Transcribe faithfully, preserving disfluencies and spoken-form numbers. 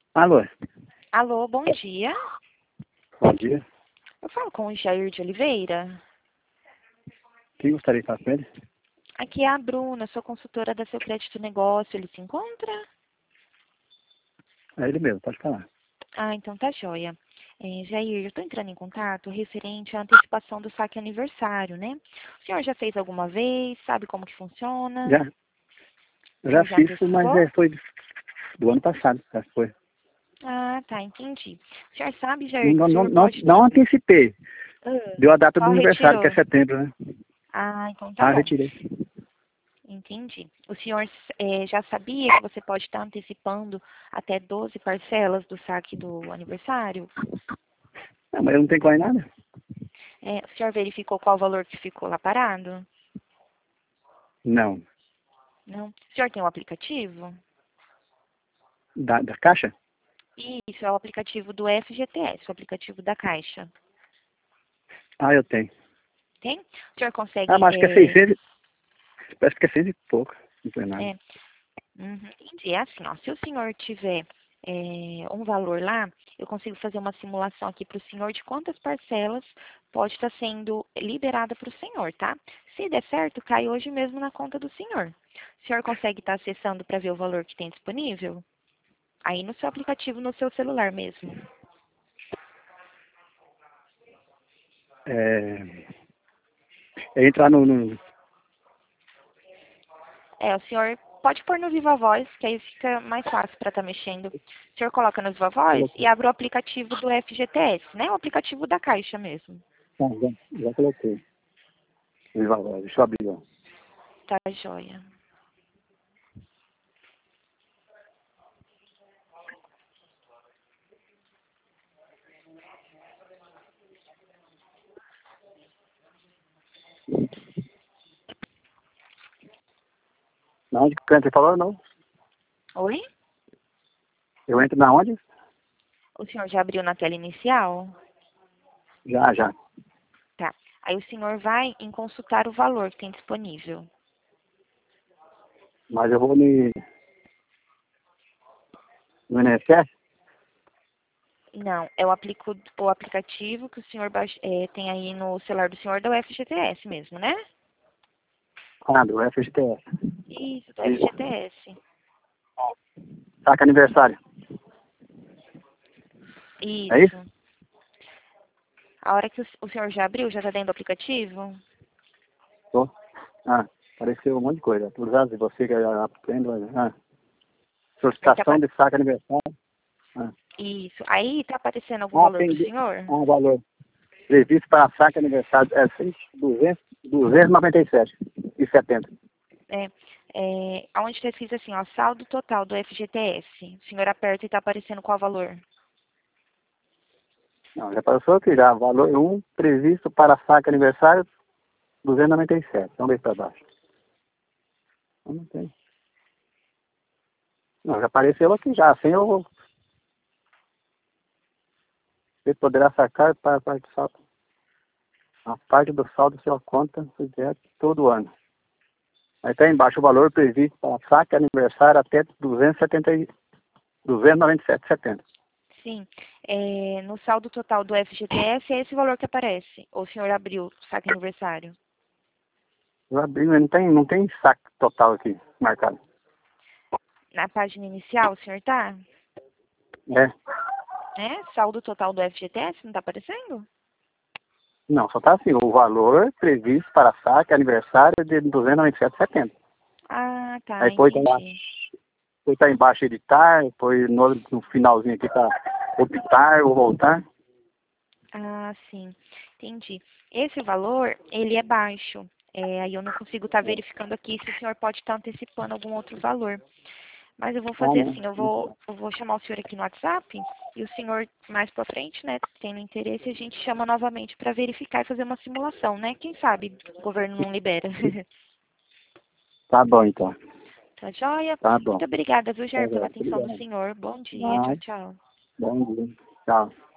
Alô, Alô, bom dia. bom dia. Eu falo com o Jair de Oliveira. Quem gostaria de falar com ele? Aqui é a Bruna, sou consultora da Seu Crédito Negócio. Ele se encontra? É ele mesmo, pode falar. Ah, então tá joia. É, Jair, eu estou entrando em contato referente à antecipação do saque aniversário, né? O senhor já fez alguma vez? Sabe como que funciona? Já, O já senhor já fiz, mas antecipou? é, foi do ano passado, já foi. Ah, tá, entendi. O senhor sabe, Jair, que Não, o não, senhor não, pode... não antecipei. Ah, Deu a data do só aniversário, que é retirou? setembro, né? Ah, então tá Ah, bom. retirei. Entendi. O senhor eh, já sabia que você pode estar antecipando até doze parcelas do saque do aniversário? Não, mas eu não tenho quase nada. Eh, o senhor verificou qual o valor que ficou lá parado? Não. Não. O senhor tem o aplicativo? Da, da caixa? Isso, é o aplicativo do F G T S, o aplicativo da Caixa. Ah, eu tenho. Tem? O senhor Ah, consegue... mas acho que é É, seiscentos, parece que é seiscentos e pouco. Não foi nada. é, uhum, entendi. É assim, ó, se o senhor tiver é, um valor lá, eu consigo fazer uma simulação aqui para o senhor de quantas parcelas pode estar sendo liberada para o senhor, tá? Se der certo, cai hoje mesmo na conta do senhor. O senhor consegue estar acessando para ver o valor que tem disponível? Aí no seu aplicativo, no seu celular mesmo. É, é entrar no, no... É, o senhor pode pôr no Viva Voz, que aí fica mais fácil para estar mexendo. O senhor coloca no Viva Voz e Coloquei. abre o aplicativo do F G T S, né? O aplicativo da Caixa mesmo. Ah, já, já coloquei. Viva Voz, deixa eu abrir, ó. Tá joia. Na onde que você falou, não? Oi? Eu entro na onde? O senhor já abriu na tela inicial? Já, já. Tá. Aí o senhor vai em consultar o valor que tem disponível. Mas eu vou me... no I N S S? Não, é o, aplico, o aplicativo que o senhor baixa, é, tem aí no celular do senhor da U F G T S mesmo, né? Ah, do F G T S. Isso, do Isso. F G T S. Saca aniversário. É isso? Isso. A hora que o, o senhor já abriu, já está dentro do aplicativo? Tô. Ah, apareceu um monte de coisa. Por usar de você que aprende. Ah, Aí tá, solicitação apa- de saca aniversário. Ah, isso. Aí tá aparecendo algum ah valor tem pro de- senhor? ah, valor. Previsto para saca aniversário é duzentos, duzentos e noventa e sete e setenta. É, é, onde está escrito assim, ó, saldo total do F G T S. O senhor aperta e tá aparecendo qual valor? Não, já passou aqui já. Valor um previsto para saca aniversário duzentos e noventa e sete. Vamos ver para baixo. Não, não tem. Não, já apareceu aqui já. Sem eu. Você poderá sacar para a parte do saldo. A parte do saldo da sua conta direto todo ano. Aí está embaixo o valor previsto para saque aniversário até duzentos e setenta e duzentos e noventa e sete vírgula setenta. Sim. É, no saldo total do F G T S é esse valor que aparece. Ou o senhor abriu o saque aniversário? Eu abri, mas não tem, não tem saque total aqui marcado. Na página inicial, o senhor tá? É. É? Saldo total do F G T S, não tá aparecendo? Não, só está assim, o valor previsto para saque aniversário de duzentos e noventa e sete vírgula setenta. Ah, Aí tá, depois está embaixo, entendi. depois tá embaixo editar, depois no, no finalzinho aqui está optar ou voltar. Ah, sim, entendi. Esse valor, ele é baixo. É, aí eu não consigo estar verificando aqui se o senhor pode estar antecipando algum outro valor. Mas eu vou Ah, fazer não. assim, eu vou, eu vou chamar o senhor aqui no WhatsApp e o senhor mais pra frente, né, tendo interesse, a gente chama novamente para verificar e fazer uma simulação, né? Quem sabe o governo não libera. Tá bom, então. Tá joia? Tá bom. Muito obrigada, viu, Tá Jair, pela bom. atenção do Obrigado. senhor. Bom dia, tchau, Mas, tchau. bom dia. Tchau.